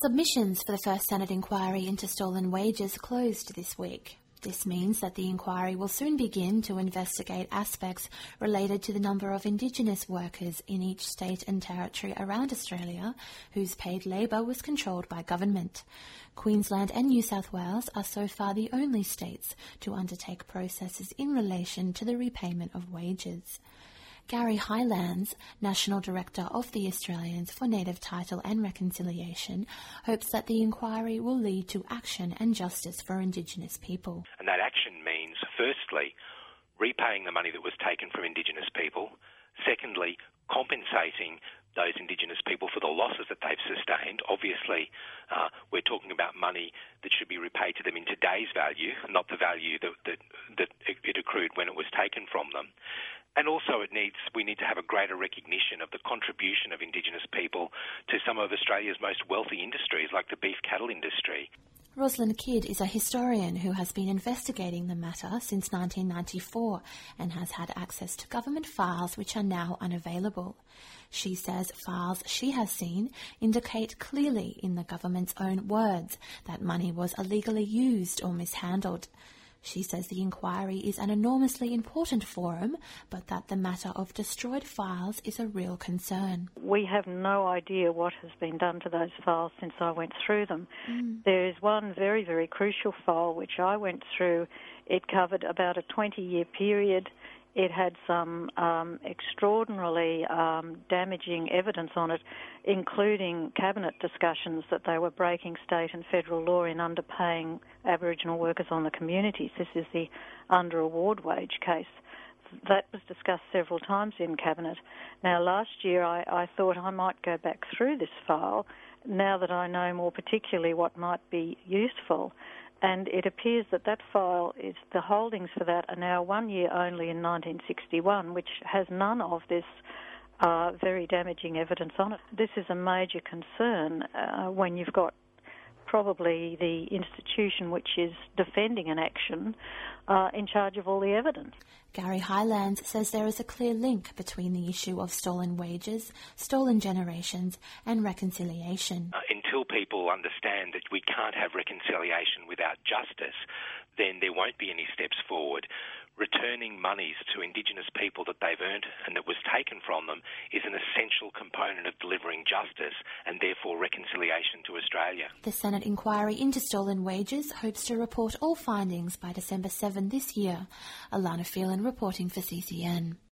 Submissions for the first Senate inquiry into stolen wages closed this week. This means that the inquiry will soon begin to investigate aspects related to the number of Indigenous workers in each state and territory around Australia whose paid labour was controlled by government. Queensland and New South Wales are so far the only states to undertake processes in relation to the repayment of wages. Gary Highlands, National Director of the Australians for Native Title and Reconciliation, hopes that the inquiry will lead to action and justice for Indigenous people. And that action means, firstly, repaying the money that was taken from Indigenous people. Secondly, compensating those Indigenous people for the losses that they've sustained. Obviously, we're talking about money that should be repaid to them in today's value, not the value that it accrued when it was taken from them. And also we need to have a greater recognition of the contribution of Indigenous people to some of Australia's most wealthy industries, like the beef cattle industry. Rosalind Kidd is a historian who has been investigating the matter since 1994 and has had access to government files which are now unavailable. She says files she has seen indicate clearly in the government's own words that money was illegally used or mishandled. She says the inquiry is an enormously important forum, but that the matter of destroyed files is a real concern. We have no idea what has been done to those files since I went through them. There is one very, very crucial file which I went through. It covered about a 20-year period. It had some extraordinarily damaging evidence on it, including cabinet discussions that they were breaking state and federal law in underpaying Aboriginal workers on the communities. This is the under-award wage case. That was discussed several times in cabinet. Now, last year I thought I might go back through this file now that I know more particularly what might be useful. And it appears that file is, the holdings for that are now 1 year only in 1961, which has none of this very damaging evidence on it. This is a major concern when you've got probably the institution which is defending an action in charge of all the evidence. Gary Highlands says there is a clear link between the issue of stolen wages, stolen generations and reconciliation. Until people understand that we can't have reconciliation without justice, then there won't be any steps forward. Returning monies to Indigenous people that they've earned and that was taken from them is an essential component of delivering justice and therefore reconciliation to Australia. The Senate inquiry into stolen wages hopes to report all findings by December 7 this year. Alana Phelan reporting for CCN.